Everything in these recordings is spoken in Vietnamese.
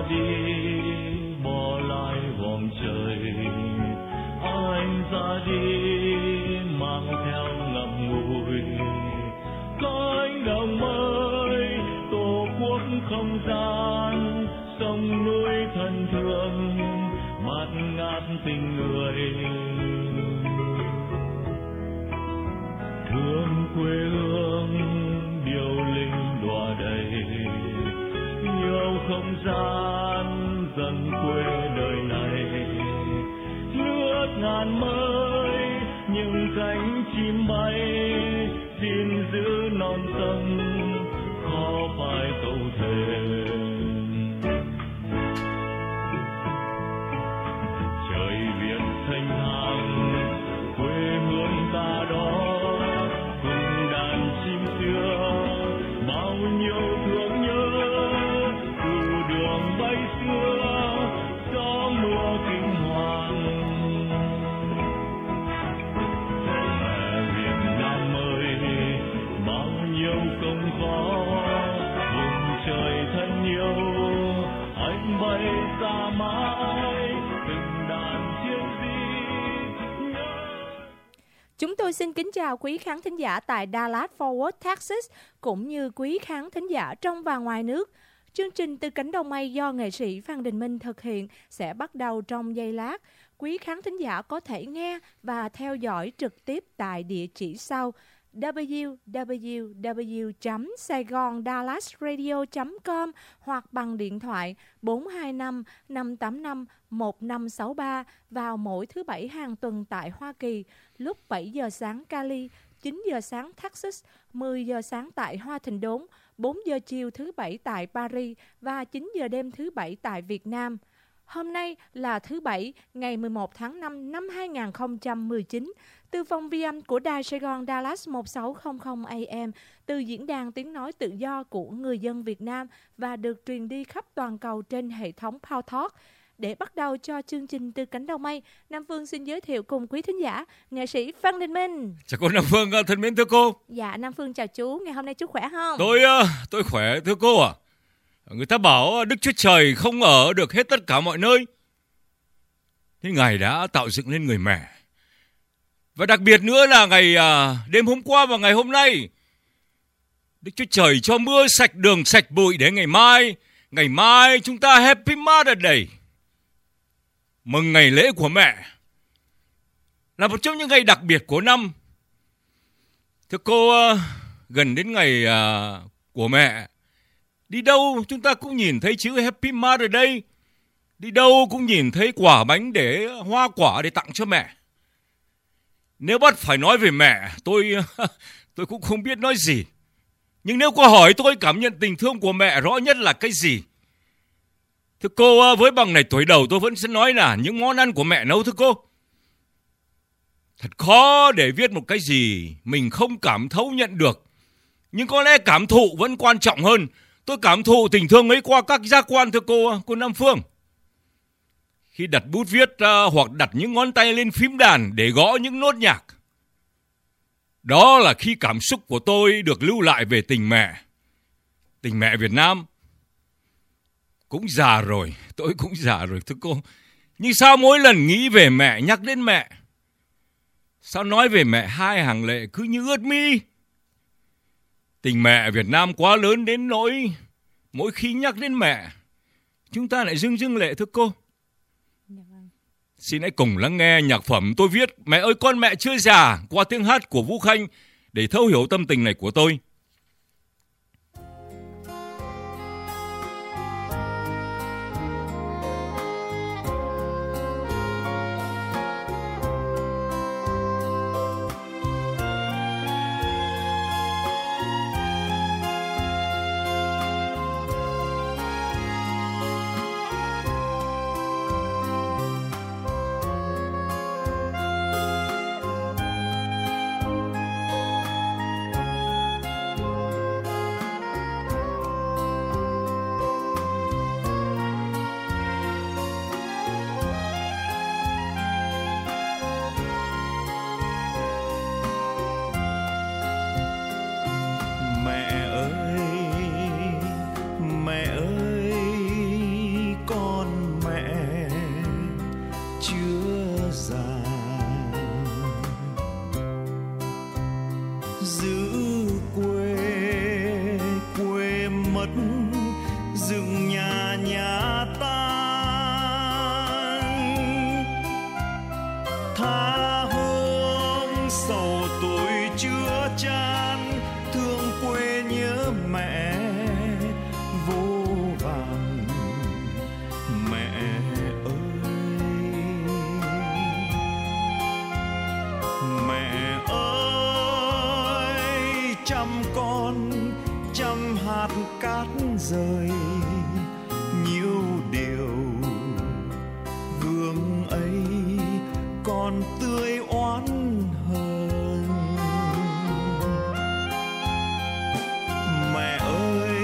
đi bỏ lại vòng trời, anh ra đi mang theo ngậm ngùi cánh đồng mới, tổ quốc không gian sông núi thân thương mát ngát tình người, thương quê hương điệu linh đọa đầy, yêu không gian dần quê đời này, nước ngàn mới những cánh chim bay, xin giữ non sông khó phải câu thề. Trời Việt thanh thang quê hương ta đó, cùng đàn chim xưa bao nhiêu thương nhớ, từ đường bay xưa gió mưa kinh hoàng. Mẹ Việt Nam ơi bao nhiêu công khó, vùng trời thân yêu anh bay xa mãi, từng đàn chiêu di nhớ. Chúng tôi xin kính chào quý khán thính giả tại Dallas Fort Worth, Texas, cũng như quý khán thính giả trong và ngoài nước. Chương trình Từ Cánh Đồng Mây do nghệ sĩ Phan Đình Minh thực hiện sẽ bắt đầu trong giây lát. Quý khán thính giả có thể nghe và theo dõi trực tiếp tại địa chỉ sau: www.saigondallasradio.com hoặc bằng điện thoại 425 585 1563 vào mỗi thứ Bảy hàng tuần tại Hoa Kỳ, lúc 7 giờ sáng Cali, 9 giờ sáng Texas, 10 giờ sáng tại Hoa Thịnh Đốn, 4 giờ chiều thứ Bảy tại Paris và 9 giờ đêm thứ Bảy tại Việt Nam. Hôm nay là thứ Bảy, ngày 11 tháng 5 năm 2019, từ phòng vi âm của Đài Sài Gòn Dallas 1600 AM, từ diễn đàn tiếng nói tự do của người dân Việt Nam và được truyền đi khắp toàn cầu trên hệ thống Power Talk. Để bắt đầu cho chương trình Từ Cánh Đồng Mây, Nam Phương xin giới thiệu cùng quý thính giả nghệ sĩ Phan Đình Minh. Chào cô Nam Phương thân mến thưa cô. Dạ, Nam Phương chào chú, ngày hôm nay chú khỏe không? Tôi khỏe thưa cô ạ. Người ta bảo Đức Chúa Trời không ở được hết tất cả mọi nơi. Thế Ngài đã tạo dựng nên người mẹ. Và đặc biệt nữa là ngày đêm hôm qua và ngày hôm nay, Đức Chúa Trời cho mưa sạch đường sạch bụi để ngày mai chúng ta Happy Mother's Day, mừng ngày lễ của mẹ, là một trong những ngày đặc biệt của năm. Thưa cô, gần đến ngày của mẹ, đi đâu chúng ta cũng nhìn thấy chữ Happy Mother's Day, đi đâu cũng nhìn thấy quả bánh để hoa quả để tặng cho mẹ. Nếu bắt phải nói về mẹ, tôi cũng không biết nói gì. Nhưng nếu cô hỏi tôi cảm nhận tình thương của mẹ rõ nhất là cái gì? Thưa cô, với bằng này tuổi đầu tôi vẫn sẽ nói là những món ăn của mẹ nấu thưa cô. Thật khó để viết một cái gì mình không cảm thấu nhận được. Nhưng có lẽ cảm thụ vẫn quan trọng hơn. Tôi cảm thụ tình thương ấy qua các giác quan thưa cô Nam Phương. Khi đặt bút viết hoặc đặt những ngón tay lên phím đàn để gõ những nốt nhạc, đó là khi cảm xúc của tôi được lưu lại về tình mẹ. Tình mẹ Việt Nam. Cũng già rồi, tôi cũng già rồi thưa cô. Nhưng sao mỗi lần nghĩ về mẹ, nhắc đến mẹ, sao nói về mẹ hai hàng lệ cứ như ướt mi. Tình mẹ Việt Nam quá lớn đến nỗi mỗi khi nhắc đến mẹ, chúng ta lại rưng lệ thưa cô. Xin hãy cùng lắng nghe nhạc phẩm tôi viết Mẹ ơi con mẹ chưa già qua tiếng hát của Vũ Khanh để thấu hiểu tâm tình này của tôi. dựng nhà tan, tha hương sầu tuổi chưa chan, thương quê nhớ mẹ vô vàn. Mẹ ơi, mẹ ơi, trăm con trăm hạt cát rơi, nhiều điều gương ấy còn tươi oán hờn. Mẹ ơi,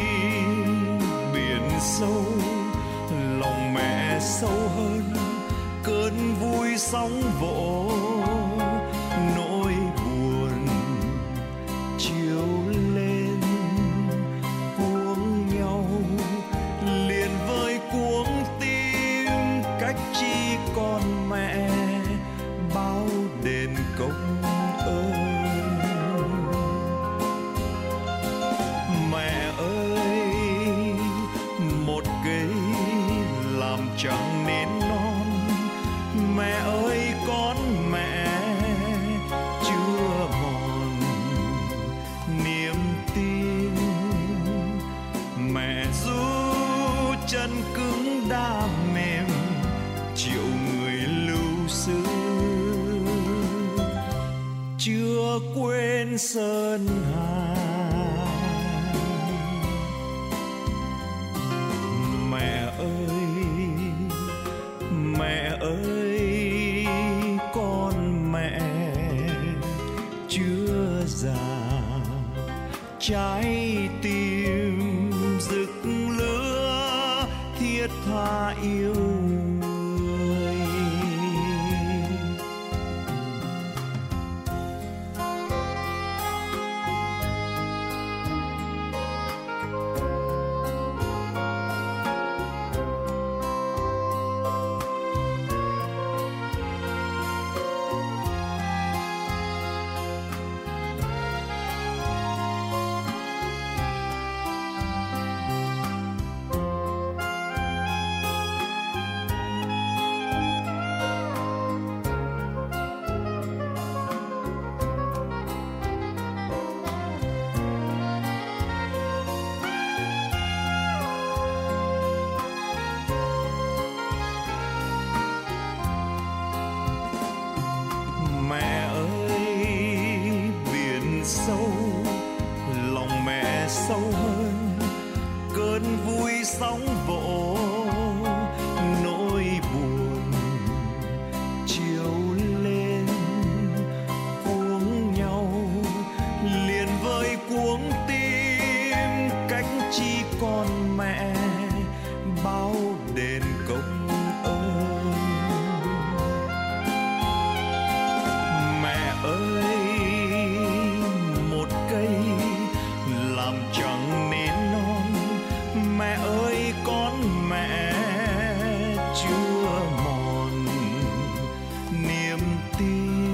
biển sâu lòng mẹ sâu hơn, cơn vui sóng vỗ nỗi buồn chiều lên cuống nhau, liền với cuống tim cách chi còn mẹ bao đền công ơn. Mẹ ơi, một cây làm chẳng nên non, mẹ ơi con mẹ chưa mòn niềm tin. Mẹ ru chân cứng đá mềm triệu người lưu xứ, chưa quên sơn hà. Mẹ ơi, mẹ ơi, con mẹ chưa già, trái tim rực lửa thiết tha yêu người. Mẹ ơi, biển sâu lòng mẹ sâu hơn, cơn vui sóng vỗ nỗi buồn chiều lên cuống nhau, liền với cuống tim cách chi còn mẹ bao đền công ơn. Mẹ ơi, một cây làm chẳng nên non, mẹ ơi con mẹ chưa mòn niềm tin.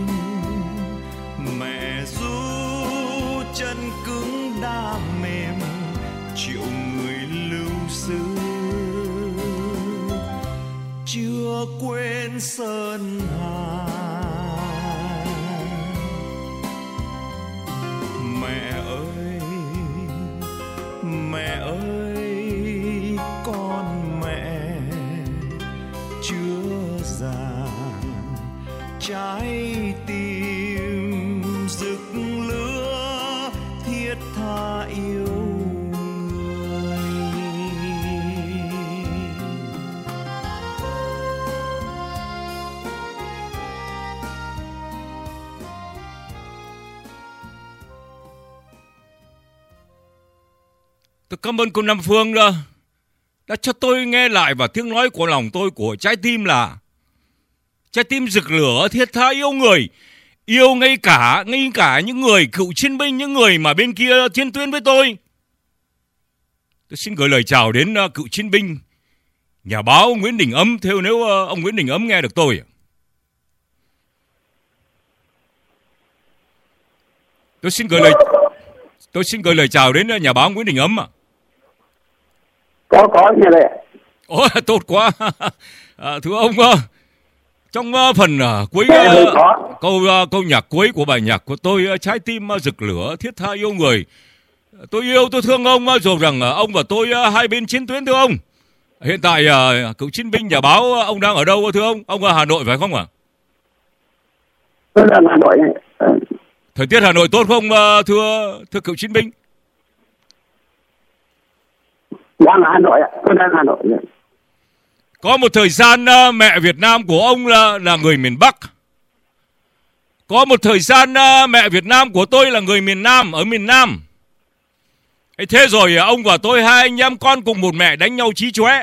Mẹ ru chân cứng đá mềm triệu người lưu xứ, chưa quên sơn hà. Mẹ ơi, mẹ ơi, con mẹ chưa già, trái tim rực lửa thiết tha yêu người. Tôi cảm ơn cô Nam Phương đã cho tôi nghe lại và tiếng nói của lòng tôi, của trái tim là trái tim rực lửa thiết tha yêu người, yêu ngay cả những người cựu chiến binh, những người mà bên kia chiến tuyến với tôi. Tôi xin gửi lời chào đến cựu chiến binh nhà báo Nguyễn Đình Ấm, nếu ông Nguyễn Đình Ấm nghe được tôi. Tôi xin gửi lời chào đến nhà báo Nguyễn Đình Ấm. Có nghe đây ạ. Ồ, tốt quá. Thưa ông, trong phần cuối câu nhạc cuối của bài nhạc của tôi, trái tim rực lửa thiết tha yêu người, tôi yêu tôi thương ông, dù rằng ông và tôi hai bên chiến tuyến, thưa ông. Hiện tại cựu chiến binh nhà báo, ông đang ở đâu thưa ông? Ông ở Hà Nội phải không ạ? Tôi đang ở Hà Nội. Thời tiết Hà Nội tốt không thưa cựu chiến binh? Đang ở Hà Nội ạ. Tôi đang ở Hà Nội. Có một thời gian mẹ Việt Nam của ông là người miền Bắc. Có một thời gian mẹ Việt Nam của tôi là người miền Nam, ở miền Nam. Thế rồi ông và tôi, hai anh em con cùng một mẹ đánh nhau chí chóe.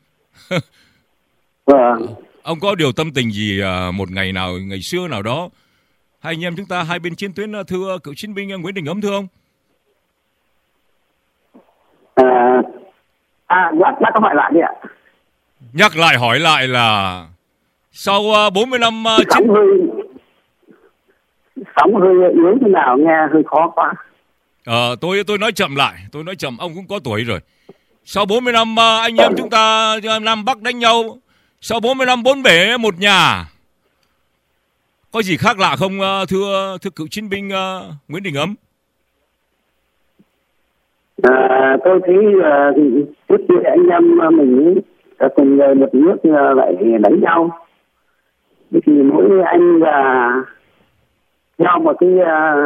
Ông có điều tâm tình gì một ngày xưa nào đó, hai anh em chúng ta hai bên chiến tuyến, thưa cựu chiến binh Nguyễn Đình Ấm, thưa ông? Bác có hỏi lại đi ạ. Nhắc lại hỏi lại là sau 40 năm sóng hơi yếu thế nào, nghe hơi khó quá. Tôi nói chậm lại, ông cũng có tuổi rồi. Sau 40 năm anh em chúng ta Nam Bắc đánh nhau, sau 40 năm bốn bể một nhà, có gì khác lạ không thưa cựu chiến binh Nguyễn Đình Ấm? Tôi thấy trước khi anh em mình cùng một nước lại đánh nhau, thì mỗi anh là theo một cái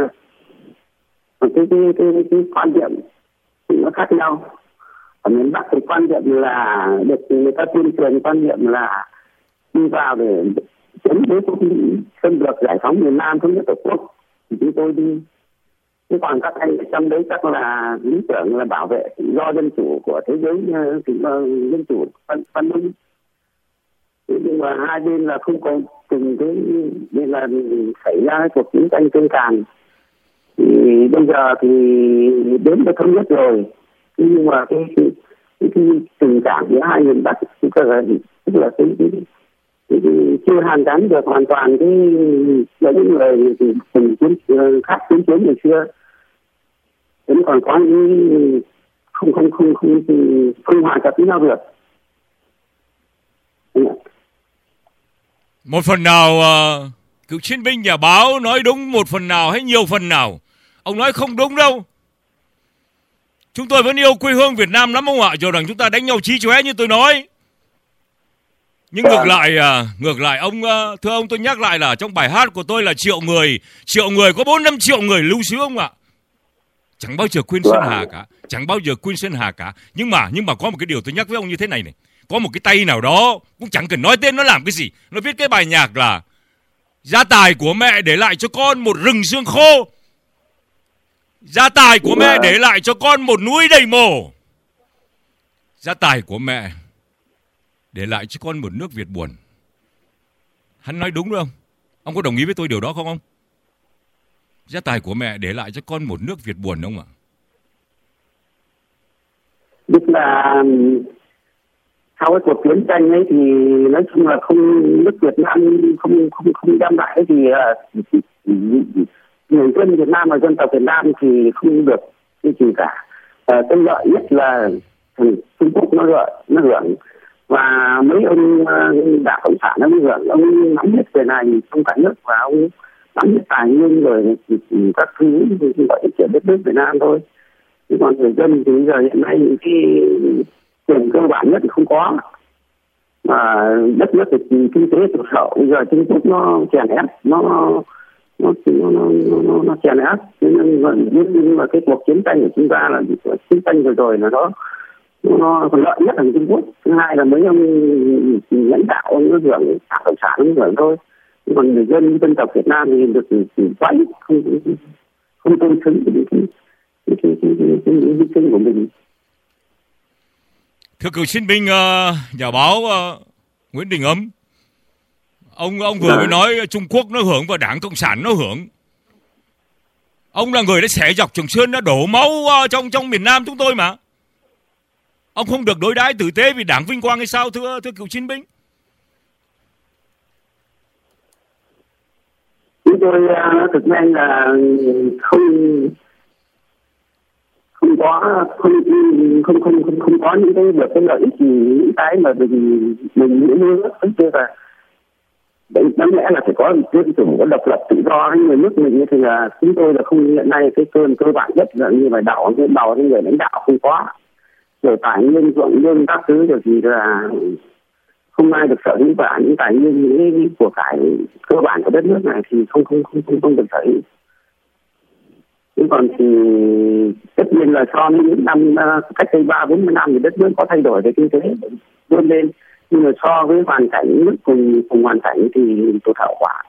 quan điểm nó khác nhau. Ở miền Bắc thì quan điểm là được người ta tuyên truyền quan điểm là đi vào để chống đối xâm lược, giải phóng miền Nam, thống nhất Tổ quốc, thì chúng tôi đi. Chứ còn các anh trong đấy chắc là lý tưởng là bảo vệ tự do dân chủ của thế giới, dân chủ văn minh. Nhưng mà hai bên là không có cùng cái, nên là xảy ra cái cuộc chiến tranh tương tàn. Thì bây giờ thì đến với thống nhất rồi, nhưng mà cái tình cảm giữa hai miền Bắc tức là cái chưa hàn gắn được hoàn toàn cái những người thì cùng chiến khác chiến chiến ngày xưa. Vẫn còn có những không hòa nhập với nhau được. Một phần nào cựu chiến binh nhà báo nói đúng một phần nào hay nhiều phần nào? Ông nói không đúng đâu. Chúng tôi vẫn yêu quê hương Việt Nam lắm ông ạ, dù rằng chúng ta đánh nhau chí chóe như tôi nói. Nhưng ngược lại ông, thưa ông, tôi nhắc lại là trong bài hát của tôi là triệu người có 4-5 triệu người lưu xứ ông ạ. Chẳng bao giờ quên Sơn Hà cả, Nhưng mà có một cái điều tôi nhắc với ông như thế này này. Có một cái tay nào đó, cũng chẳng cần nói tên nó làm cái gì, nó viết cái bài nhạc là gia tài của mẹ để lại cho con một rừng xương khô, gia tài của mẹ để lại cho con một núi đầy mồ, gia tài của mẹ để lại cho con một nước Việt buồn. Hắn nói đúng không? Ông có đồng ý với tôi điều đó không ông? Gia tài của mẹ để lại cho con một nước Việt buồn không ạ? Tức là sau cái cuộc chiến tranh ấy thì nói chung là nước Việt Nam không đem lại cái gì, người dân Việt Nam và dân tộc Việt Nam thì không được cái gì cả. Cái lợi nhất là Trung Quốc nó hưởng, và mấy ông đảng cộng sản nó hưởng. Ông nắm hết về này trong cả nước, và ông nắm hết tài nguyên rồi các thứ gọi là chuyện đất nước Việt Nam thôi. Chứ còn người dân thì bây giờ hiện nay những cái quyền cơ bản nhất thì không có, mà đất nước thì kinh tế tụt hậu. Bây giờ Trung Quốc nó chèn ép, nó chèn ép, nhưng mà cái cuộc chiến tranh của chúng ta là chiến tranh rồi là nó còn lợi nhất là Trung Quốc. Thứ hai là mấy ông lãnh đạo nó hưởng, đảng cộng sản nó hưởng thôi. Còn người dân tộc Việt Nam thì được vay, không tôn xứng cái hy sinh của mình. Thưa cựu chiến binh nhà báo Nguyễn Đình Ấm, ông vừa mới nói Trung Quốc nó hưởng và Đảng Cộng sản nó hưởng. Ông là người đã xẻ dọc Trường Sơn, đã đổ máu trong miền Nam chúng tôi mà. Ông không được đối đãi tử tế vì Đảng vinh quang hay sao thưa cựu chiến binh? Chúng tôi thực ra là không có không có những cái được cái lợi ích gì, những cái mà mình nghĩ nữa tức là đấy, đáng lẽ là phải có dân chủ, có độc lập tự do. Nhưng mà nước mình thì là chúng tôi là không, hiện nay cái cơ bản nhất là như là bầu cái người lãnh đạo không có, rồi tài nguyên ruộng nương các thứ rồi thì là không ai được sở hữu, và những tài nguyên những của cải cơ bản của đất nước này thì không được sở hữu. Chứ còn thì tất nhiên là so với những năm cách đây 30-40 năm thì đất nước có thay đổi về kinh tế vươn lên, nhưng mà so với hoàn cảnh nước cùng hoàn cảnh thì tụt hậu quả.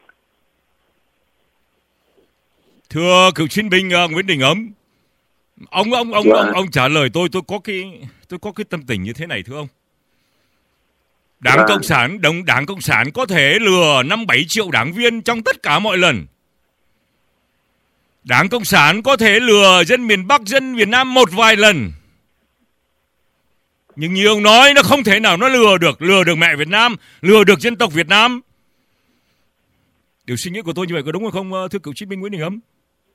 Thưa cựu chiến binh Nguyễn Đình Ấm, ông trả lời tôi có cái tâm tình như thế này thưa ông. Đảng Cộng sản có thể lừa 5-7 triệu đảng viên trong tất cả mọi lần. Đảng Cộng sản có thể lừa dân miền Bắc, dân miền Nam một vài lần. Nhưng như ông nói, nó không thể nào nó lừa được mẹ Việt Nam, lừa được dân tộc Việt Nam. Điều suy nghĩ của tôi như vậy có đúng hay không, thưa cựu chiến binh Nguyễn Đình Ấm?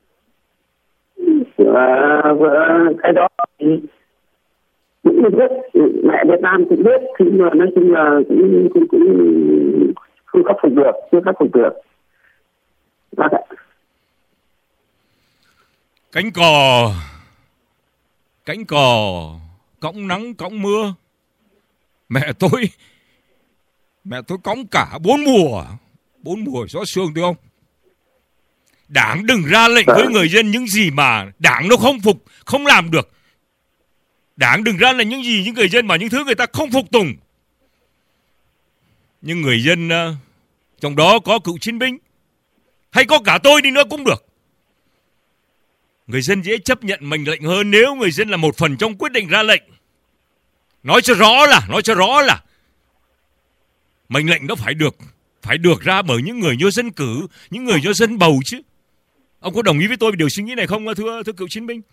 Cái đó thì cũng biết, mẹ Việt Nam cũng biết, thì mà nói chung là cũng không khắc phục được, chưa khắc phục được. Cánh cò cõng nắng cõng mưa. Mẹ tôi cõng cả 4 mùa gió sương thưa ông. Đảng đừng ra lệnh với người dân những gì mà Đảng nó không phục, không làm được. Đảng đừng ra lệnh những gì những người dân mà những thứ người ta không phục tùng. Nhưng người dân, trong đó có cựu chiến binh hay có cả tôi đi nữa cũng được. Người dân dễ chấp nhận mệnh lệnh hơn nếu người dân là một phần trong quyết định ra lệnh. Nói cho rõ là mệnh lệnh nó phải được ra bởi những người do dân cử, những người do dân bầu chứ. Ông có đồng ý với tôi về điều suy nghĩ này không, thưa cựu chiến binh?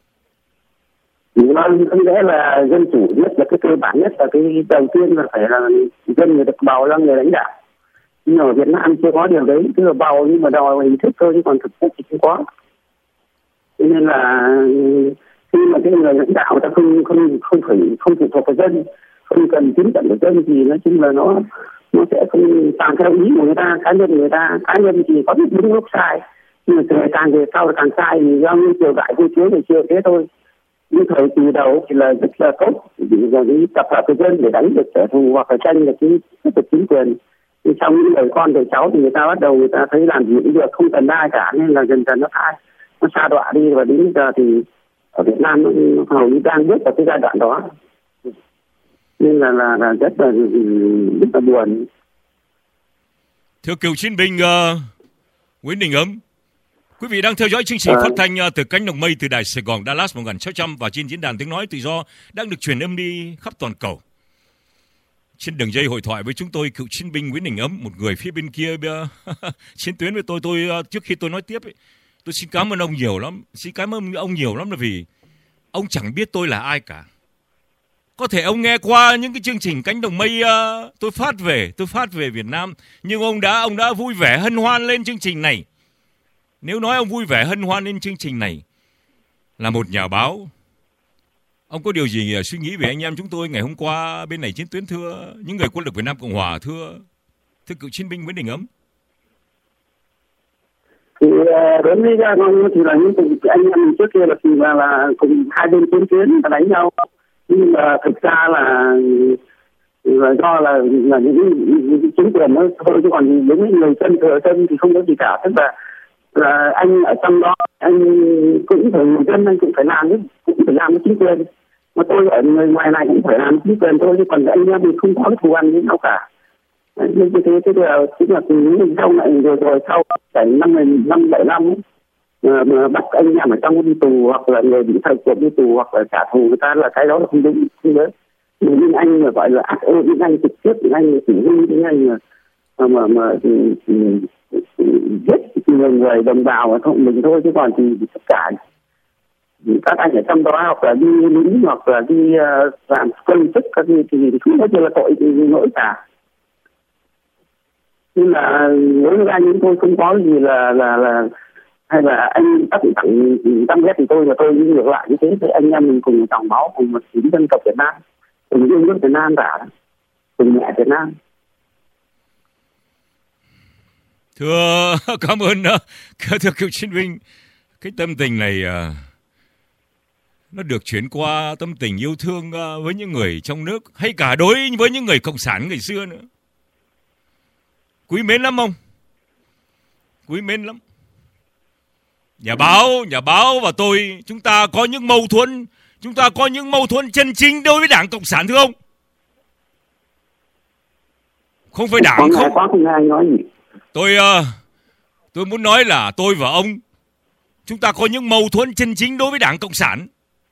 Vâng, có lẽ là dân chủ nhất là cái cơ bản nhất, là cái đầu tiên là phải là dân người được bầu là người lãnh đạo. Nhưng ở Việt Nam chưa có điều đấy, tức là bầu nhưng mà đòi hình thức thôi, chứ còn thực chất thì không có. Cho nên là khi mà cái người lãnh đạo ta không phụ thuộc vào dân, không cần tín nhiệm của dân, thì nói chung là nó sẽ không làm theo ý của người ta, cá nhân thì có biết đúng lúc sai, nhưng mà càng về sau càng sai thì do như chiều đại vô chiếu thì chưa thế thôi. Nhưng thời kỳ đầu thì là rất là tốt, rồi cái tập hợp của dân để đánh được kẻ thù hoặc là tranh được cái chính quyền. Nhưng trong những đời con đời cháu thì người ta bắt đầu người ta thấy làm những việc không cần ai cả, nên là dần dần nó sa đọa đi, và đến bây giờ thì ở Việt Nam nó hầu như đang bước vào cái giai đoạn đó, nên là rất là buồn. Thưa cựu chiến binh Nguyễn Đình Ấm, quý vị đang theo dõi chương trình phát thanh từ cánh đồng mây từ đài Sài Gòn Dallas 1600 và trên diễn đàn tiếng nói tự do đang được truyền âm đi khắp toàn cầu. Trên đường dây hội thoại với chúng tôi cựu chiến binh Nguyễn Đình Ấm, một người phía bên kia chiến tuyến với tôi trước khi tôi nói tiếp ấy, tôi xin cảm ơn ông nhiều lắm. Là vì ông chẳng biết tôi là ai cả. Có thể ông nghe qua những cái chương trình cánh đồng mây tôi phát về Việt Nam, nhưng ông đã vui vẻ hân hoan lên chương trình này. Nếu nói ông vui vẻ hân hoan lên chương trình này là một nhà báo, ông có điều gì suy nghĩ về anh em chúng tôi ngày hôm qua bên này chiến tuyến, thưa những người quân lực Việt Nam Cộng Hòa, thưa cựu chiến binh Nguyễn Đình Ấm? Thì đến với ông thì là những anh em trước kia là cùng hai bên chiến tuyến và đánh nhau, nhưng mà thực ra là do là những chính quyền nó thôi, chứ còn đúng với người dân thừa dân thì không có gì cả. Tức là anh ở trong đó anh cũng phải người dân, anh cũng phải làm với chính quyền, mà tôi ở người ngoài này cũng phải làm chính quyền thôi, chứ còn anh em thì không có cái thù ăn với nhau cả. Nên như thế là chính là những sau này rồi sau cảnh năm 75 mà bắt anh em ở trong đi tù, hoặc là người bị thời cuộc đi tù, hoặc là trả thù người ta, là cái đó là không đúng, không đấy. Nhưng anh mà gọi là ác ơ, những anh trực tiếp, những anh chỉ huy, những anh mà giết người đồng bào ở thôn mình thôi, chứ còn thì tất cả các anh ở trong đó, hoặc là đi lính, hoặc là đi làm công chức các gì thì không có gì là tội gì nổi cả. Nhưng là đối với anh chúng tôi không có gì là hay là anh tác tặng căm ghét thì tôi, và tôi ngược lại như thế, thì anh em mình cùng dòng máu, cùng một chính dân tộc Việt Nam, cùng yêu nước Việt Nam cả, cùng mẹ Việt Nam. Thưa cảm ơn thưa cựu chiến binh, cái tâm tình này nó được chuyển qua tâm tình yêu thương với những người trong nước, hay cả đối với những người cộng sản ngày xưa nữa. Quý mến lắm ông, quý mến lắm. Nhà báo và tôi, chúng ta có những mâu thuẫn chân chính đối với Đảng Cộng sản, thưa ông. Không phải Đảng không ai nói gì. Tôi muốn nói là tôi và ông, chúng ta có những mâu thuẫn chân chính đối với Đảng Cộng sản.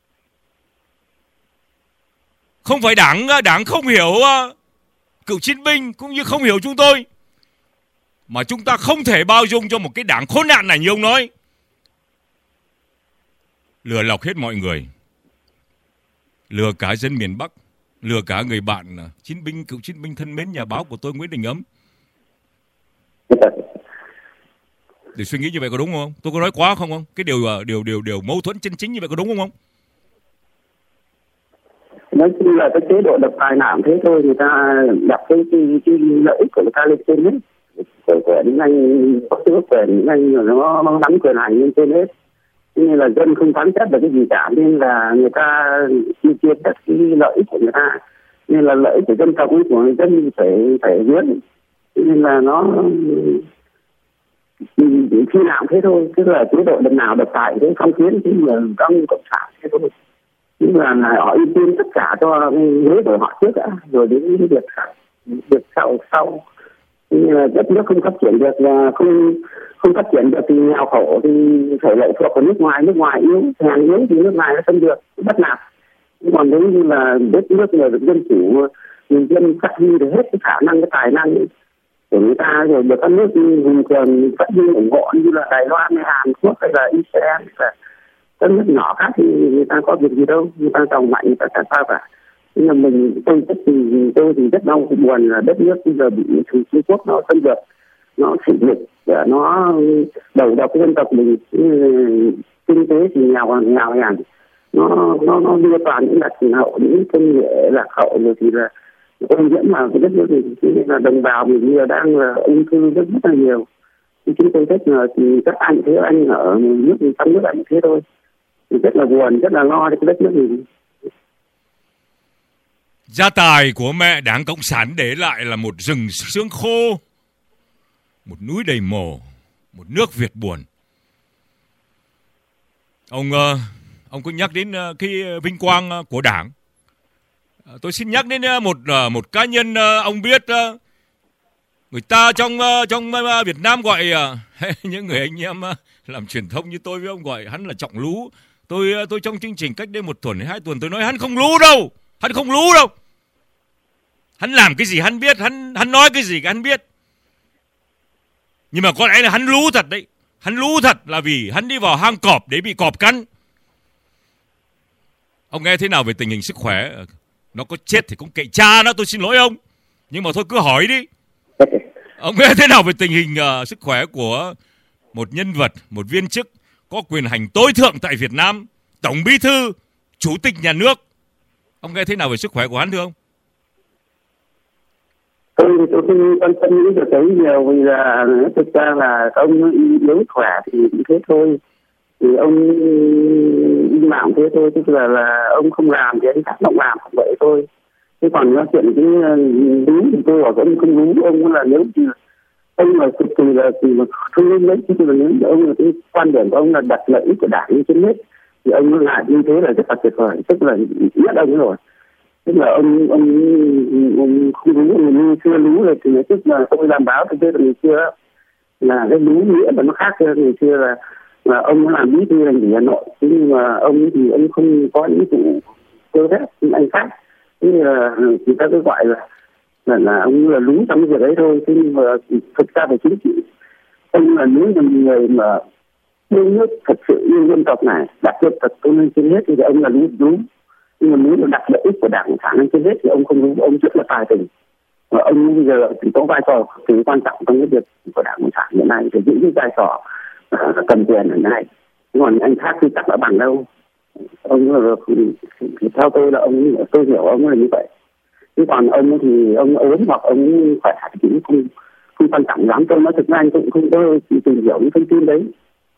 Không phải Đảng không hiểu cựu chiến binh cũng như không hiểu chúng tôi, mà chúng ta không thể bao dung cho một cái Đảng khốn nạn này như ông nói. Lừa lọc hết mọi người, lừa cả dân miền Bắc, lừa cả người bạn cựu chiến binh thân mến nhà báo của tôi Nguyễn Đình Ấm. Để suy nghĩ như vậy có đúng không? Tôi có nói quá không? Cái điều mâu thuẫn chân chính như vậy có đúng không? Nói chung là cái chế độ độc tài nào thế thôi, người ta đặt cái lợi ích của người ta lên trên hết, của những anh có tước quyền, những anh nó nắm quyền hành lên trên hết, nên là dân không phán xét được cái gì cả, nên là người ta chia đặt cái lợi ích của người ta, nên là lợi ích của dân tộc của người dân phải vướng, nên là nó khi nào thế thôi, tức là chế độ độc nào độc tài thế, phong kiến chứ là trong cộng sản thế thôi. Nhưng mà họ ưu tiên tất cả cho lứa của họ trước đã, rồi đến việc sau. Nhưng mà đất nước không phát triển được, không phát triển được thì nghèo khổ thì phải lệ thuộc vào nước ngoài yếu, hàng yếu thì nước ngoài nó không được, bất nạp. Nhưng còn nếu như là đất nước là dân chủ, người dân phát huy được hết cái khả năng, cái tài năng của người ta, rồi được các nước hùng cường phát huy ủng hộ như là Đài Loan hay Hàn Quốc hay là Israel hay là các nước nhỏ khác, thì người ta có việc gì đâu, người ta giàu mạnh, người ta chẳng sao cả. Nhưng mà tôi thì rất đau buồn là đất nước bây giờ bị Trung Quốc nó xâm lược, nó sử dụng, nó đầu độc dân tộc mình, kinh tế thì nghèo hèn, nó đưa toàn những lạc hậu, những công nghệ lạc hậu, rồi thì là ô nhiễm mà cái đất nước mình, nên là đồng bào mình giờ đang là ung thư rất là nhiều. Chúng tôi rất là thì các anh thế, anh ở nước trong nước anh thế thôi, thì rất là buồn, rất là lo cho cái đất nước mình. Gia tài của mẹ Đảng Cộng sản để lại là một rừng xương khô, một núi đầy mồ, một nước Việt buồn. Ông có nhắc đến cái vinh quang của Đảng. Tôi xin nhắc đến một cá nhân ông biết, người ta trong Việt Nam gọi những người anh em làm truyền thông như tôi với ông gọi hắn là Trọng Lú. Tôi trong chương trình cách đây 1 tuần hay 2 tuần tôi nói hắn không lú đâu. Hắn làm cái gì hắn biết, hắn nói cái gì hắn biết. Nhưng mà có lẽ là hắn lú thật đấy. Hắn lú thật là vì hắn đi vào hang cọp để bị cọp cắn. Ông nghe thế nào về tình hình sức khỏe? Nó có chết thì cũng kệ cha nó, tôi xin lỗi ông. Nhưng mà thôi cứ hỏi đi. Ông nghe thế nào về tình hình sức khỏe của một nhân vật, một viên chức có quyền hành tối thượng tại Việt Nam, Tổng Bí thư, Chủ tịch nhà nước? Ông nghe thế nào về sức khỏe của hắn thưa ông? Tôi không quan tâm những việc đấy nhiều, vì là thực ra là ông yếu khỏe thì thế thôi, thì ông im lặng thế thôi, tức là ông không làm thì anh tác động làm vậy thôi. Thế còn nói chuyện cái đúng thì tôi bảo ông không đúng, ông là nếu thì ông là cực kỳ là không nên lấy, chứ là nếu ông là cái quan điểm của ông là đặt lợi ích của Đảng như trên hết, thì ông lại như thế là rất là tuyệt vời, tức là nhất ông rồi. Tức là ông không đúng, người như xưa lú rồi, thì nói tức là tôi làm báo thì tôi là người xưa là cái lú nghĩa là nó khác hơn người xưa, là ông làm bí thư thành ủy Hà Nội, nhưng mà ông thì ông không có những vụ cơ phép như anh khác, thế là người ta cứ gọi là ông là lú trong cái việc ấy thôi. Thế nhưng mà thực ra về chính trị, ông là nếu là người mà yêu nước thật sự, yêu dân tộc này, đặt dân tộc tôn lên trên hết thì ông là lú. Nhưng mà nếu mà đặt lợi ích của Đảng Cộng lên trên hết thì ông không đúng, ông rất là tài tình. Và ông bây giờ thì có vai trò cực kỳ quan trọng trong cái việc của Đảng Cộng sản hiện nay, để giữ cái vai trò cầm tiền ở này, còn anh khác thì chắc là bằng đâu. Ông theo tôi là tôi hiểu ông là như vậy. Chứ còn ông thì ông ốm hoặc ông khỏe thì không quan trọng lắm. Tôi nói thực ra anh cũng không có tìm hiểu những thông tin đấy.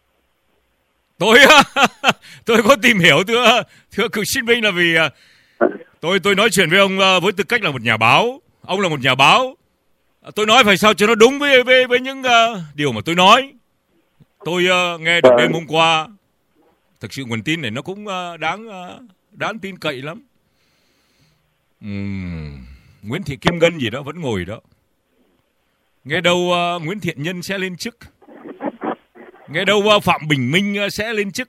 Tôi có tìm hiểu thưa cựu chiến binh, là vì tôi nói chuyện với ông với tư cách là một nhà báo. Ông là một nhà báo, tôi nói phải sao cho nó đúng với những điều mà tôi nói. Tôi nghe được đêm hôm qua, thực sự nguồn tin này nó cũng đáng tin cậy lắm. Nguyễn Thị Kim Ngân gì đó vẫn ngồi đó. Nghe đâu Nguyễn Thiện Nhân sẽ lên chức. Nghe đâu Phạm Bình Minh sẽ lên chức.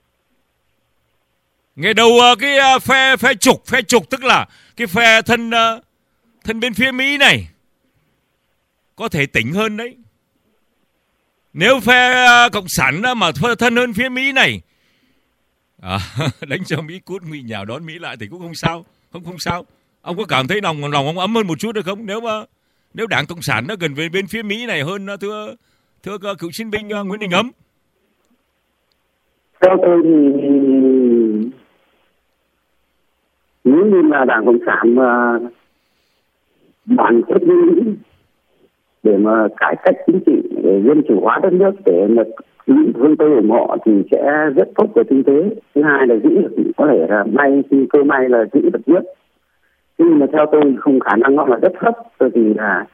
Nghe đâu cái phe trục tức là cái phe thân bên phía Mỹ này có thể tỉnh hơn đấy. Nếu phe cộng sản mà thân hơn phía Mỹ này đánh cho Mỹ cút, Mỹ nhào đón Mỹ lại thì cũng không sao, không sao. Ông có cảm thấy lòng ông ấm hơn một chút được không? Nếu Đảng Cộng sản nó gần về bên phía Mỹ này hơn, thưa cựu chiến binh Nguyễn Đình Ấm? Theo tôi thì nếu như là Đảng Cộng sản mà đoàn kết với Mỹ để mà cải cách chính trị, để dân chủ hóa đất nước, để mà phương Tây ủng hộ thì sẽ rất tốt về kinh tế. Thứ hai là giữ được, có thể là cơ may là giữ được nước. Nhưng mà theo tôi không, khả năng nó là rất thấp, bởi vì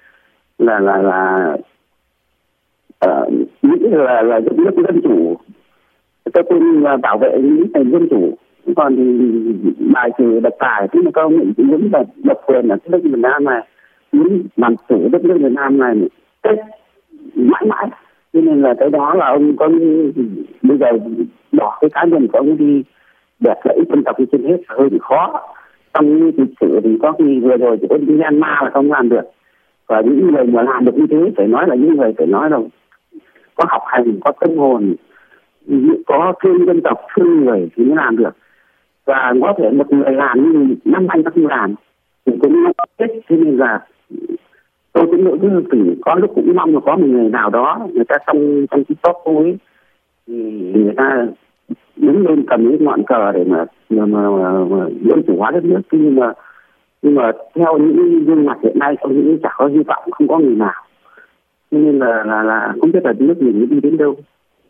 Mỹ là nước dân chủ, tôi tin là bảo vệ Mỹ thành dân chủ. Còn thì bài trừ độc tài, tức là các ông chỉ muốn là độc quyền ở đất nước Việt Nam này, muốn làm chủ đất nước Việt Nam này mãi mãi. Cho nên là cái đó là ông có bây giờ bỏ cái cá nhân của ông đi đẹp lợi ích dân tộc trên hết hơi bị khó. Trong lịch sử thì có khi vừa rồi chỉ có đi Myanmar là không làm được, và những người mà làm được như thế phải nói là những người phải nói là có học hành, có tâm hồn, có thương dân tộc, thương người thì mới làm được. Và có thể một người làm nhưng năm anh ta không làm thì cũng chết. Cho nên là tôi cũng ngưỡng từ có lúc cũng mong là có một người nào đó, người ta trong cái top ấy thì người ta đứng lên cầm những ngọn cờ để mà dân chủ hóa đất nước. Nhưng mà theo những gương mặt hiện nay, trong những chả có hy vọng, không có người nào. Cho nên là không biết là nước mình đi đến đâu.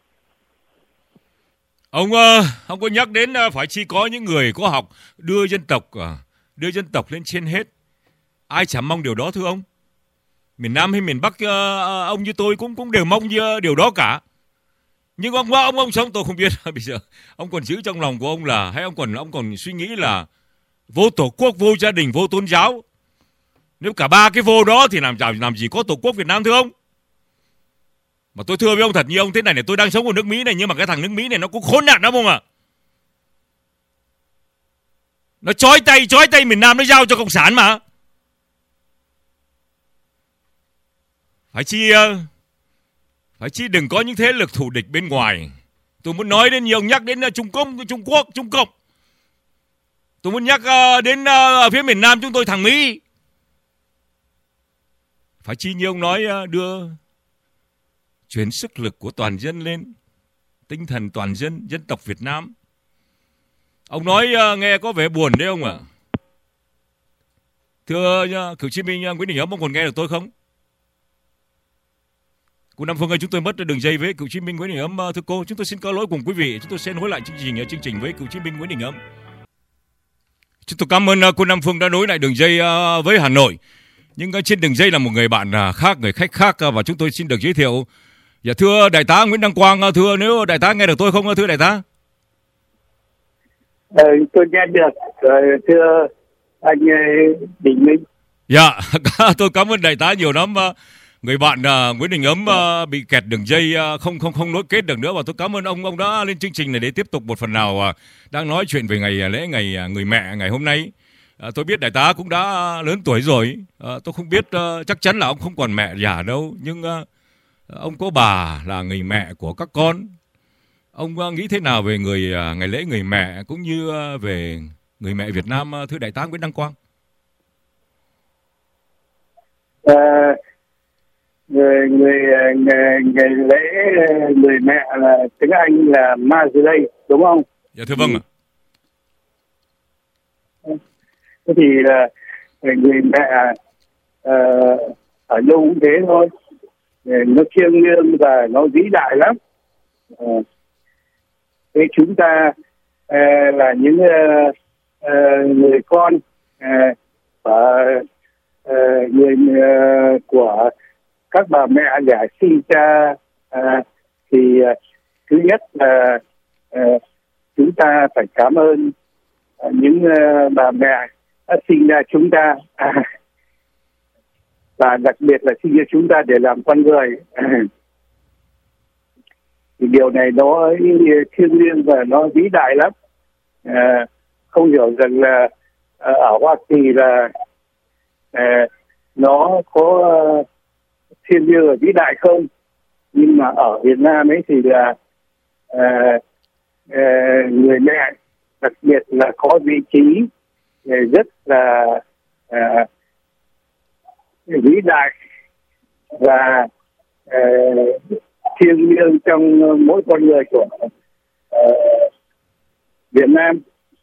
Ông có nhắc đến phải chi có những người có học đưa dân tộc lên trên hết. Ai chả mong điều đó thưa ông? Miền Nam hay miền Bắc ông như tôi cũng đều mong như điều đó cả. Nhưng ông sống tôi không biết bây giờ ông còn giữ trong lòng của ông là, hay ông còn suy nghĩ là vô tổ quốc, vô gia đình, vô tôn giáo. Nếu cả ba cái vô đó thì làm gì có tổ quốc Việt Nam thưa ông? Mà tôi thưa với ông thật, như ông thế này, tôi đang sống ở nước Mỹ này, nhưng mà cái thằng nước Mỹ này nó cũng khốn nạn lắm không ạ? Nó chói tay miền Nam, nó giao cho cộng sản mà. Phải chi đừng có những thế lực thù địch bên ngoài. Tôi muốn nói đến, nhiều ông nhắc đến Trung Cộng. Tôi muốn nhắc đến ở phía miền Nam chúng tôi thằng Mỹ. Phải chi như ông nói đưa chuyển sức lực của toàn dân lên, tinh thần toàn dân tộc Việt Nam. Ông nói nghe có vẻ buồn đấy ông ạ. Thưa cựu chiến binh Nguyễn Đình Ấm, ông còn nghe được tôi không? Cô Nam Phương ơi, chúng tôi mất đường dây với cựu chiến binh Nguyễn Đình Ấm. Thưa cô, chúng tôi xin có lỗi cùng quý vị. Chúng tôi sẽ nối lại chương trình với cựu chiến binh Nguyễn Đình Ấm. Chúng tôi cảm ơn cô Nam Phương đã nối lại đường dây với Hà Nội. Nhưng trên đường dây là một người bạn khác, người khách khác, và chúng tôi xin được giới thiệu. Dạ thưa Đại tá Nguyễn Đăng Quang, thưa, nếu Đại tá nghe được tôi không thưa Đại tá? Tôi nghe được, thưa anh Đình Minh. Dạ, tôi cảm ơn Đại tá nhiều lắm. Người bạn Nguyễn Đình Ấm bị kẹt đường dây, không nối kết được nữa, và tôi cảm ơn ông đã lên chương trình này để tiếp tục một phần nào đang nói chuyện về ngày lễ ngày người mẹ ngày hôm nay. Tôi biết Đại tá cũng đã lớn tuổi rồi, tôi không biết chắc chắn là ông không còn mẹ già đâu, nhưng ông có bà là người mẹ của các con. Ông nghĩ thế nào về ngày lễ người mẹ cũng như về người mẹ Việt Nam, thưa Đại tá Nguyễn Đăng Quang? Người ngày lễ người mẹ là tiếng Anh là Mother's Day, đúng không? Dạ thưa vâng ạ. Thế thì là người mẹ ở đâu cũng thế thôi, nó thiêng liêng và nó vĩ đại lắm. Thế chúng ta là những người con và người của các bà mẹ đẻ sinh ra, thì thứ nhất là chúng ta phải cảm ơn những bà mẹ đã sinh ra chúng ta, và đặc biệt là sinh ra chúng ta để làm con người. Thì điều này nó thiêng liêng và nó vĩ đại lắm. Không hiểu rằng là ở Hoa Kỳ là nó có thiêng liêng và vĩ đại không, nhưng mà ở Việt Nam ấy thì là người mẹ đặc biệt là có vị trí rất là vĩ đại và thiêng liêng trong mỗi con người của Việt Nam.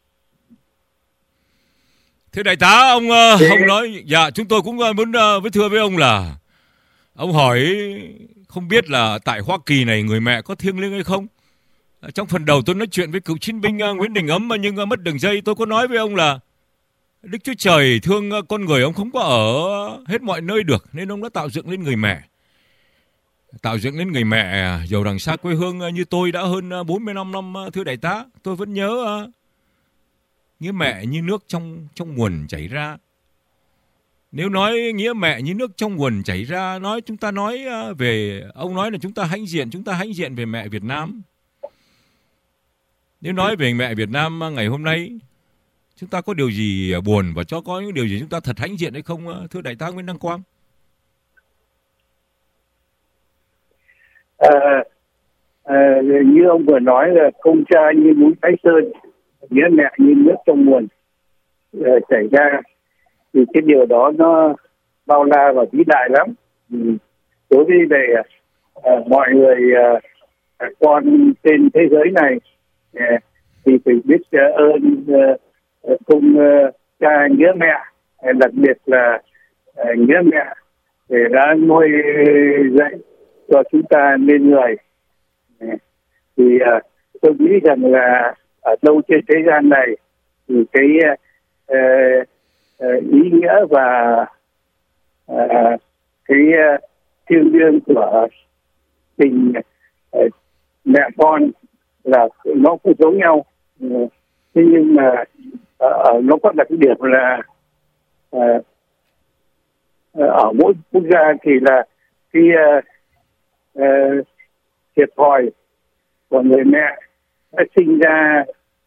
Thưa đại tá, ông nói, dạ chúng tôi cũng muốn với thưa với ông là ông hỏi không biết là tại Hoa Kỳ này người mẹ có thiêng liêng hay không. Trong phần đầu tôi nói chuyện với cựu chiến binh Nguyễn Đình Ấm nhưng mất đường dây, tôi có nói với ông là Đức Chúa Trời thương con người, ông không có ở hết mọi nơi được, nên ông đã tạo dựng lên người mẹ. Tạo dựng lên người mẹ giàu đằng xa quê hương như tôi đã hơn 45 năm thưa đại tá, tôi vẫn nhớ nghĩa mẹ như nước trong nguồn chảy ra. Nếu nói nghĩa mẹ như nước trong nguồn chảy ra, chúng ta nói về, ông nói là chúng ta hãnh diện về mẹ Việt Nam. Nếu nói về mẹ Việt Nam ngày hôm nay, chúng ta có điều gì buồn và có những điều gì chúng ta thật hãnh diện hay không thưa đại tá Nguyễn Đăng Quang? Như ông vừa nói là công cha như núi Thái Sơn, nghĩa mẹ như nước trong nguồn chảy ra, thì cái điều đó nó bao la và vĩ đại lắm. Đối với về mọi người con trên thế giới này thì phải biết ơn công cha nghĩa mẹ, đặc biệt là nghĩa mẹ để đã nuôi dạy cho chúng ta nên người. Thì tôi nghĩ rằng là ở đâu trên thế gian này thì cái ý nghĩa và cái thiêng liêng của tình mẹ con là nó cũng giống nhau. Thế nhưng mà nó có đặc điểm là ở mỗi quốc gia thì là cái thiệt thòi của người mẹ đã sinh ra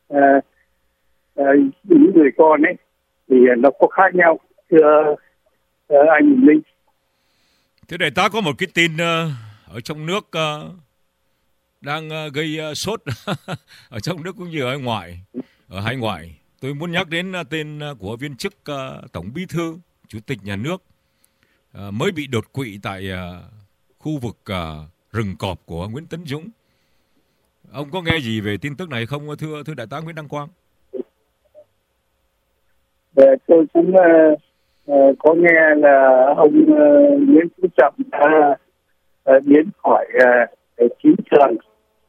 những người con ấy thì nó có khác nhau, thưa anh Minh. Thế đại tá có một cái tin ở trong nước đang gây sốt ở trong nước cũng như ở hải ngoại. Tôi muốn nhắc đến tên của viên chức Tổng Bí thư, Chủ tịch Nhà nước mới bị đột quỵ tại khu vực rừng cọp của Nguyễn Tấn Dũng. Ông có nghe gì về tin tức này không thưa đại tá Nguyễn Đăng Quang? Tôi cũng có nghe là ông Nguyễn Phú Trọng đã biến khỏi chiến trường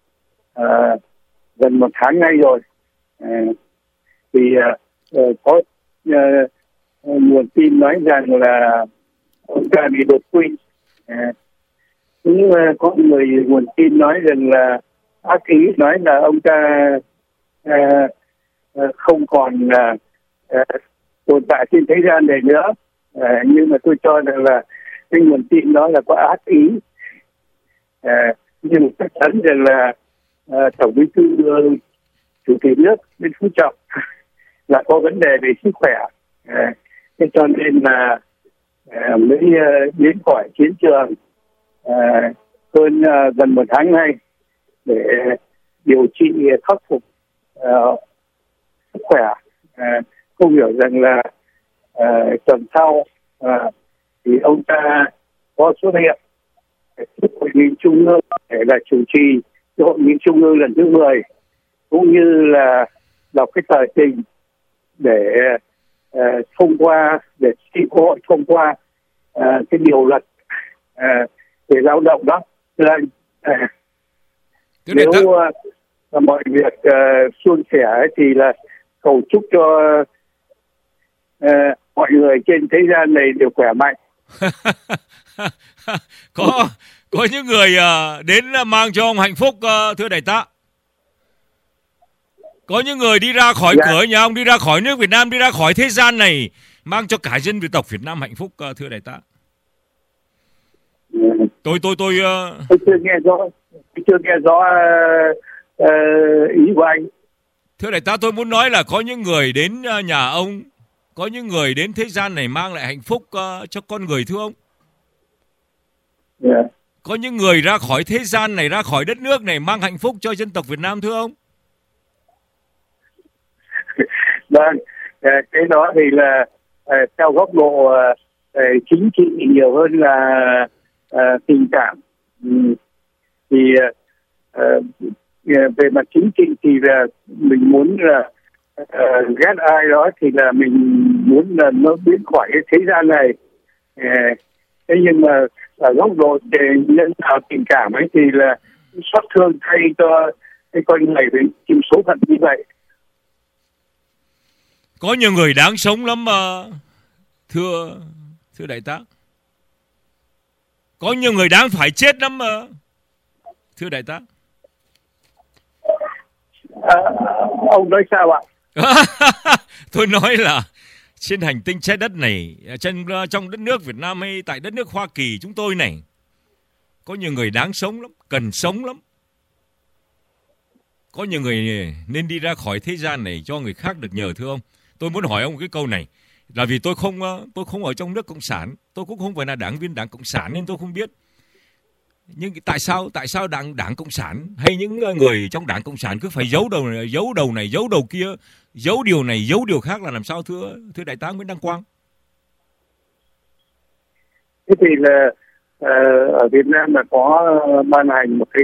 gần một tháng nay rồi. Thì có nguồn tin nói rằng là ông ta bị đột quỵ. Cũng có nguồn tin nói rằng là ác ý nói là ông ta không còn tồn tại trên thế gian này nữa. Nhưng mà tôi cho rằng là cái nguồn tin đó là có ác ý. Nhưng chắc chắn rằng là Tổng Bí thư Chủ tịch nước Nguyễn Phú Trọng là có vấn đề về sức khỏe. Thế cho nên là mới biến khỏi chiến trường hơn gần một tháng nay để điều trị khắc phục sức khỏe. Không hiểu rằng là tuần sau thì ông ta có xuất hiện hội nghị trung ương để là chủ trì hội nghị trung ương lần thứ 10, cũng như là đọc cái tờ trình để thông qua, để xin Quốc hội thông qua cái điều luật về lao động đó. Nếu mọi việc suôn sẻ thì là cầu chúc cho mọi người trên thế gian này đều khỏe mạnh. Có những người đến mang cho ông hạnh phúc, thưa đại tá. Có những người đi ra khỏi cửa nhà ông, đi ra khỏi nước Việt Nam, đi ra khỏi thế gian này, mang cho cả dân Việt tộc Việt Nam hạnh phúc, thưa đại tá. Tôi chưa nghe rõ ý của anh. Thưa đại tá, tôi muốn nói là có những người đến nhà ông, có những người đến thế gian này mang lại hạnh phúc cho con người, thưa ông. Có những người ra khỏi thế gian này, ra khỏi đất nước này mang hạnh phúc cho dân tộc Việt Nam, thưa ông. Vâng, cái đó thì là theo góc độ chính trị nhiều hơn là tình cảm. Thì về mặt chính trị thì là mình muốn là ghét ai đó thì là mình muốn là nó biến khỏi cái thế gian này. Thế nhưng mà ở góc độ nhân đạo tình cảm ấy thì là xót thương thay cho cái con người với chịu số phận như vậy. Có nhiều người đáng sống lắm mà, thưa đại tá. Có nhiều người đáng phải chết lắm mà, thưa đại tá. Ông nói sao ạ? Tôi nói là trên hành tinh trái đất này, trong đất nước Việt Nam hay tại đất nước Hoa Kỳ chúng tôi này, có nhiều người đáng sống lắm, cần sống lắm. Có nhiều người nên đi ra khỏi thế gian này cho người khác được nhờ, thưa ông. Tôi muốn hỏi ông một cái câu này, là vì tôi không ở trong nước Cộng sản, tôi cũng không phải là đảng viên Đảng Cộng sản nên tôi không biết. Nhưng tại sao đảng Cộng sản hay những người trong Đảng Cộng sản cứ phải giấu đầu này, giấu đầu kia, giấu điều này, giấu điều khác là làm sao, thưa đại tá Nguyễn Đăng Quang? Thế thì là ở Việt Nam là có ban hành một cái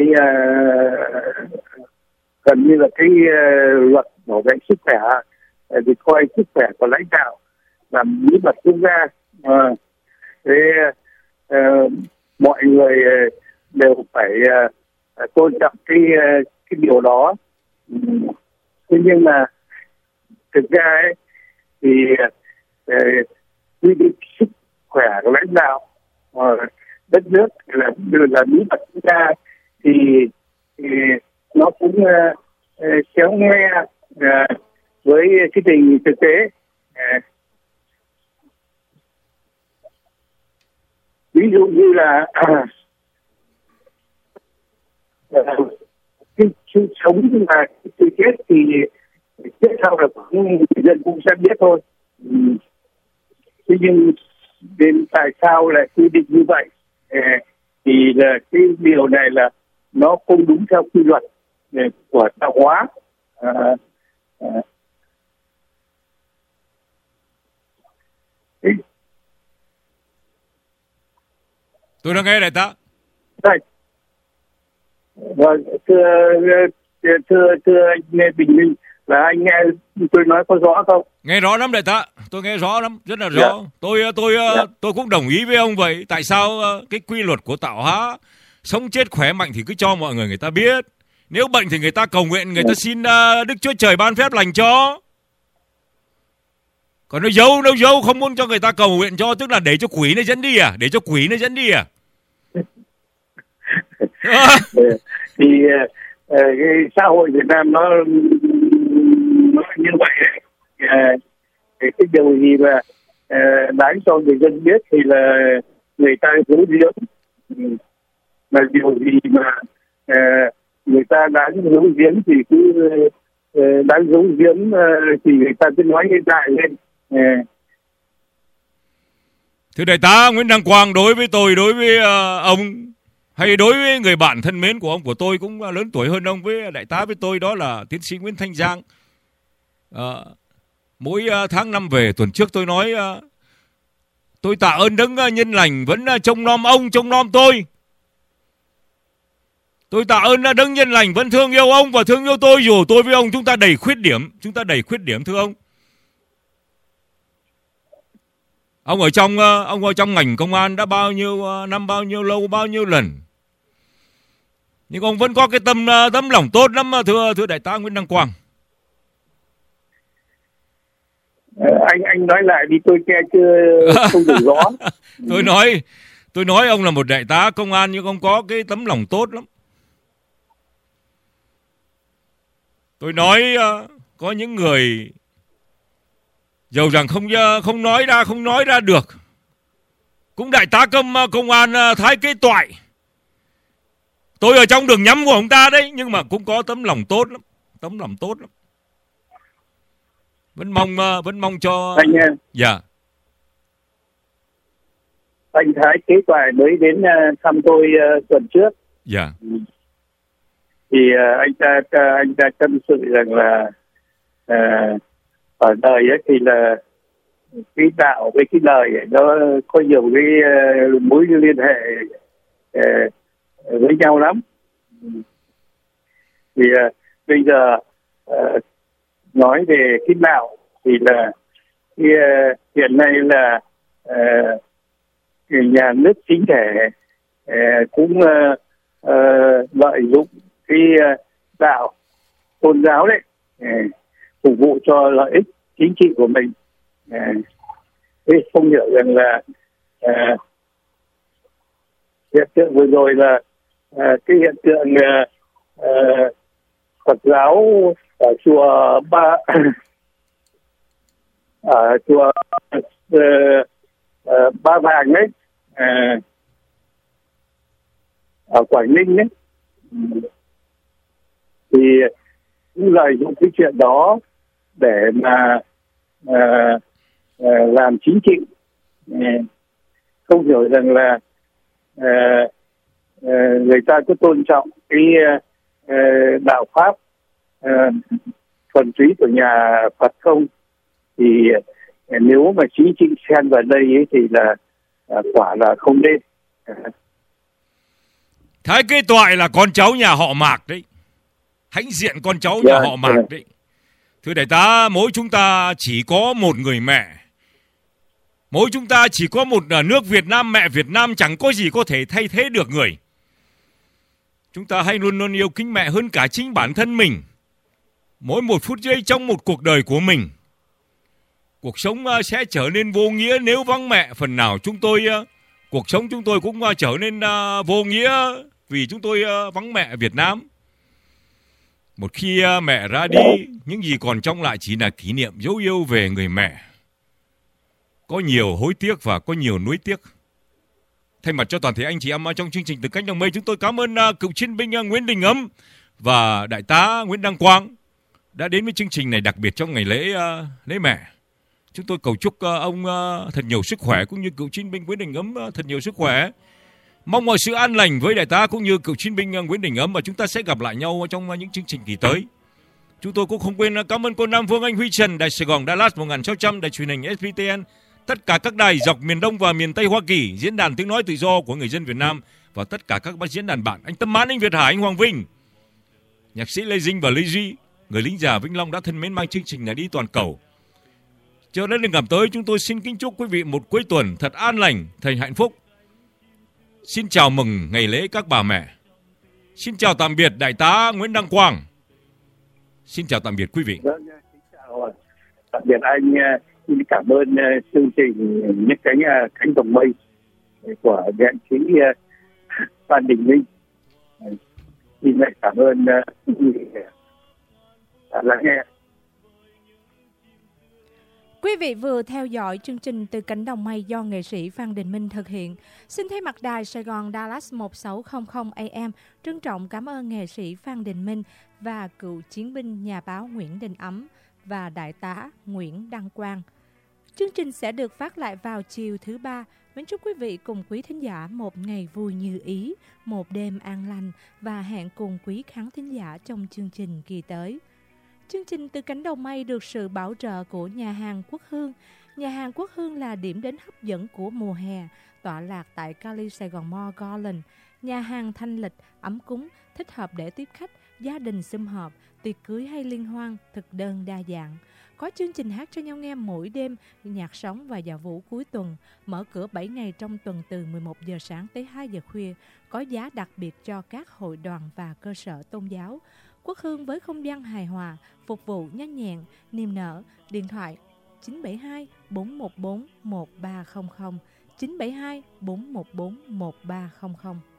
gần như là cái luật bảo vệ sức khỏe, để coi sức khỏe của lãnh đạo làm bí mật quốc gia. Mọi người đều phải tôn trọng cái điều đó. Thế nhưng mà thực ra ấy, thì quy định sức khỏe của lãnh đạo đất nước là bí mật quốc gia thì nó cũng khéo nghe với cái tình thực tế. Ví dụ như là cái sự sống và sự chết thì chết sau là người dân cũng sẽ biết thôi. Thế nhưng đến tại sao lại quy định như vậy? Thì là cái điều này là nó không đúng theo quy luật của tạo hóa. Tôi đang nghe đại tá. Vâng, thưa anh Bình Minh, là anh nghe tôi nói có rõ không? Nghe rõ lắm đại tá, tôi nghe rõ lắm, rất là rõ. Tôi cũng đồng ý với ông vậy. Tại sao cái quy luật của tạo hóa sống chết khỏe mạnh thì cứ cho mọi người ta biết. Nếu bệnh thì người ta cầu nguyện, người ta xin Đức Chúa Trời ban phép lành cho. Còn nó giấu không muốn cho người ta cầu nguyện cho, tức là để cho quỷ nó dẫn đi à? Để cho quỷ nó dẫn đi à? Thì cái xã hội Việt Nam nó như vậy đấy. Cái điều gì mà đáng cho người dân biết thì là người ta giấu giếm, mà điều gì mà người ta đáng giấu giếm thì cứ đáng giấu giếm thì người ta cứ nói hiện đại lên. Thưa đại tá Nguyễn Đăng Quang, đối với tôi, đối với ông hay đối với người bạn thân mến của ông, của tôi cũng lớn tuổi hơn ông, với đại tá với tôi, đó là tiến sĩ Nguyễn Thanh Giang. Mỗi tháng năm về, tuần trước tôi nói tôi tạ ơn đấng nhân lành vẫn trông nom ông, trông nom tôi. Tôi tạ ơn đã đấng nhân lành vẫn thương yêu ông và thương yêu tôi, dù tôi với ông chúng ta đầy khuyết điểm, thưa ông. Ông ở trong ngành công an đã bao nhiêu năm, bao nhiêu lâu, bao nhiêu lần, nhưng ông vẫn có cái tấm lòng tốt lắm, thưa đại tá Nguyễn Đăng Quang. Anh nói lại đi, tôi nghe chưa không đủ rõ. Tôi nói ông là một đại tá công an nhưng ông có cái tấm lòng tốt lắm. Tôi nói có những người dầu rằng không nói ra được, cũng đại tá công an Thái Kế Toại. Tôi ở trong đường nhắm của ông ta đấy, nhưng mà cũng có tấm lòng tốt lắm. Vẫn mong cho anh. Dạ. Anh Thái Kế Toại mới đến thăm tôi tuần trước. Dạ. Thì anh ta tâm sự rằng là ở đời ấy thì là cái đạo với cái đời ấy, nó có nhiều cái mối liên hệ với nhau lắm. Thì bây giờ nói về cái đạo thì là hiện nay là nhà nước chính thể cũng lợi dụng cái đạo tôn giáo đấy phục vụ cho lợi ích chính trị của mình. Thế không hiểu rằng là hiện tượng vừa rồi là cái hiện tượng Phật giáo ở chùa Ba Vàng đấy, ở Quảng Ninh đấy, thì cũng lợi dụng cái chuyện đó để mà làm chính trị. Không hiểu rằng là người ta có tôn trọng cái đạo pháp thuần túy của nhà Phật không, thì nếu mà chính trị xen vào đây ấy, thì là quả là không nên. Thái Kế Toại là con cháu nhà họ Mạc đấy, hãnh diện con cháu nhà họ Mạc đấy. Thưa đại tá, mỗi chúng ta chỉ có một người mẹ, mỗi chúng ta chỉ có một nước Việt Nam, mẹ Việt Nam, chẳng có gì có thể thay thế được người. Chúng ta hãy luôn luôn yêu kính mẹ hơn cả chính bản thân mình. Mỗi một phút giây trong một cuộc đời của mình, cuộc sống sẽ trở nên vô nghĩa nếu vắng mẹ. Phần nào cuộc sống chúng tôi cũng trở nên vô nghĩa vì chúng tôi vắng mẹ Việt Nam. Một khi mẹ ra đi, những gì còn trong lại chỉ là kỷ niệm dấu yêu về người mẹ. Có nhiều hối tiếc và có nhiều nuối tiếc. Thay mặt cho toàn thể anh chị em trong chương trình Từ Cánh Đồng Mây, chúng tôi cảm ơn cựu chiến binh Nguyễn Đình Ấm và đại tá Nguyễn Đăng Quang đã đến với chương trình này đặc biệt trong ngày lễ mẹ. Chúng tôi cầu chúc ông thật nhiều sức khỏe, cũng như cựu chiến binh Nguyễn Đình Ấm thật nhiều sức khỏe. Mong mọi sự an lành với đại tá cũng như cựu chiến binh Nguyễn Đình Ấm, và chúng ta sẽ gặp lại nhau trong những chương trình kỳ tới. Chúng tôi cũng không quên cảm ơn cô Nam Phương Anh Huy Trần, Đài Sài Gòn Dallas 1600, Đài truyền hình SPTN, tất cả các đài dọc miền Đông và miền Tây Hoa Kỳ, Diễn đàn Tiếng Nói Tự Do của Người Dân Việt Nam, và tất cả các bác diễn đàn bạn, anh Tâm Mãn, anh Việt Hải, anh Hoàng Vinh, nhạc sĩ Lê Dinh và Lê Duy, người lính già Vĩnh Long đã thân mến mang chương trình này đi toàn cầu. Cho đến lần gặp tới, chúng tôi xin kính chúc quý vị một cuối tuần thật an lành, thật hạnh phúc. Xin chào mừng ngày lễ các bà mẹ. Xin chào tạm biệt đại tá Nguyễn Đăng Quang. Xin chào tạm biệt quý vị. Vâng, xin chào tạm biệt anh. Xin cảm ơn chương trình Nhấc Cánh Đồng Mây của nghệ sĩ Phan Đình Minh. Xin lại cảm ơn đã lắng nghe. Quý vị vừa theo dõi chương trình Từ Cánh Đồng Mây do nghệ sĩ Phan Đình Minh thực hiện. Xin thay mặt đài Sài Gòn Dallas 1600 AM trân trọng cảm ơn nghệ sĩ Phan Đình Minh và cựu chiến binh nhà báo Nguyễn Đình Ấm và đại tá Nguyễn Đăng Quang. Chương trình sẽ được phát lại vào chiều thứ Ba. Mến chúc quý vị cùng quý thính giả một ngày vui như ý, một đêm an lành, và hẹn cùng quý khán thính giả trong chương trình kỳ tới. Chương trình Từ Cánh Đồng Mây được sự bảo trợ của nhà hàng Quốc Hương. Nhà hàng Quốc Hương là điểm đến hấp dẫn của mùa hè, tọa lạc tại Cali Sài Gòn Mall Garden. nhà hàng thanh lịch, ấm cúng, thích hợp để tiếp khách, gia đình sum họp, tiệc cưới hay liên hoan, thực đơn đa dạng. Có chương trình hát cho nhau nghe mỗi đêm, nhạc sống và dạo vũ cuối tuần, mở cửa 7 ngày trong tuần từ 11 giờ sáng tới 2 giờ khuya, có giá đặc biệt cho các hội đoàn và cơ sở tôn giáo. Quốc Hương với không gian hài hòa, phục vụ nhanh nhẹn, niềm nở. Điện thoại 972 414 1300, 972 414 1300.